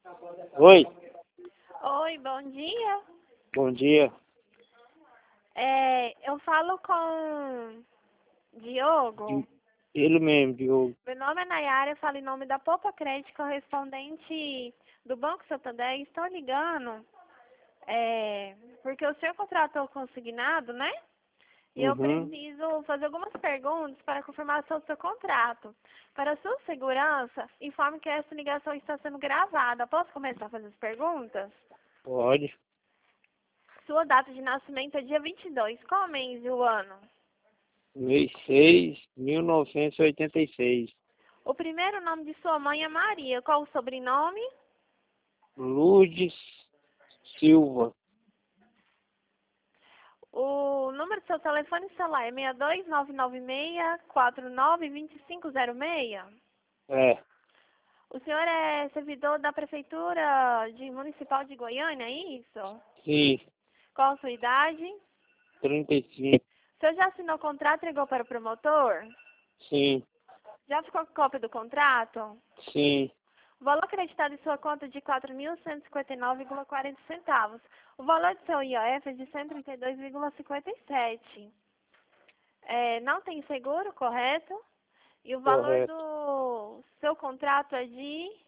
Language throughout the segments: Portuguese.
Oi, Oi, bom dia. bom dia. Eu falo com Diogo. Ele mesmo, Diogo. Meu nome é Nayara, eu falo em nome da Poupa Crédito, correspondente do Banco Santander. Estou ligando porque o senhor contratou o consignado, né? E eu Uhum. preciso fazer algumas perguntas para a confirmação do seu contrato. Para sua segurança, informe que essa ligação está sendo gravada. Posso começar a fazer as perguntas? Pode. Sua data de nascimento é dia 22. Qual mês e o ano? Mês 6, 1986. O primeiro nome de sua mãe é Maria. Qual o sobrenome? Lourdes Silva. O número do seu telefone celular é 62996492506. É, O senhor é servidor da Prefeitura Municipal de Goiânia, é isso? sim, Qual a sua idade? 35. O senhor já assinou o contrato e entregou para o promotor? Sim, Já ficou com cópia do contrato? sim, O valor acreditado em sua conta é de R$ 4.159,40. O valor do seu IOF é de R$ 132,57. Não tem seguro, correto? E o valor correto. do seu contrato é de R$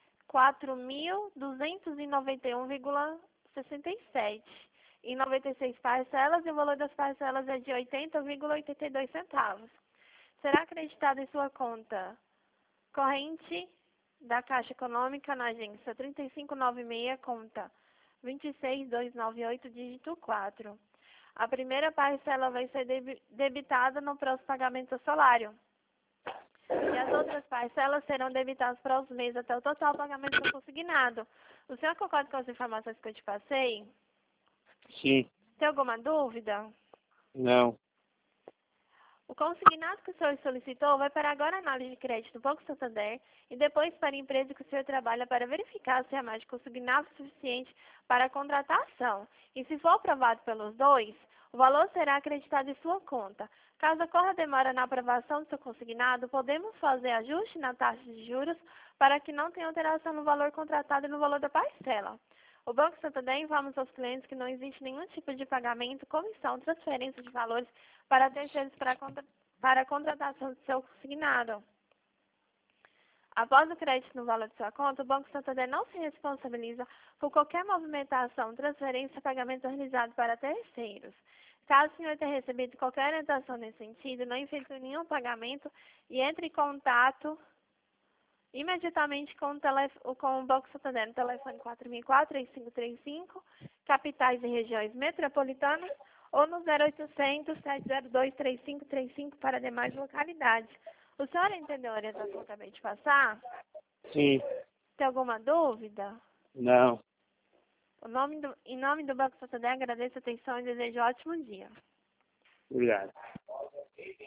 4.291,67. Em 96 parcelas, e o valor das parcelas é de R$ 80,82. Será acreditado em sua conta corrente da Caixa Econômica na agência 3596, conta 26298, dígito 4. A primeira parcela vai ser debitada no próximo pagamento do salário. E as outras parcelas serão debitadas para os meses até o total pagamento do consignado. O senhor concorda com as informações que eu te passei? Sim, Tem alguma dúvida? não. O consignado que o senhor solicitou vai para agora a análise de crédito do Banco Santander e depois para a empresa que o senhor trabalha para verificar se a margem de consignado é suficiente para a contratação. E se for aprovado pelos dois, o valor será acreditado em sua conta. Caso ocorra demora na aprovação do seu consignado, podemos fazer ajuste na taxa de juros para que não tenha alteração no valor contratado e no valor da parcela. O Banco Santander informa aos clientes que não existe nenhum tipo de pagamento, comissão, transferência de valores para terceiros para a contratação do seu consignado. Após o crédito no valor de sua conta, o Banco Santander não se responsabiliza por qualquer movimentação, transferência ou pagamento realizado para terceiros. Caso o senhor tenha recebido qualquer orientação nesse sentido, não efetue nenhum pagamento e entre em contato imediatamente com o Banco Santander no telefone 4004-3535, capitais e regiões metropolitanas, ou no 0800-702-3535 para demais localidades. O senhor entendeu a orientação que eu acabei de passar? Sim, Tem alguma dúvida? não. Em nome do Banco Santander, agradeço a atenção e desejo um ótimo dia. Obrigado.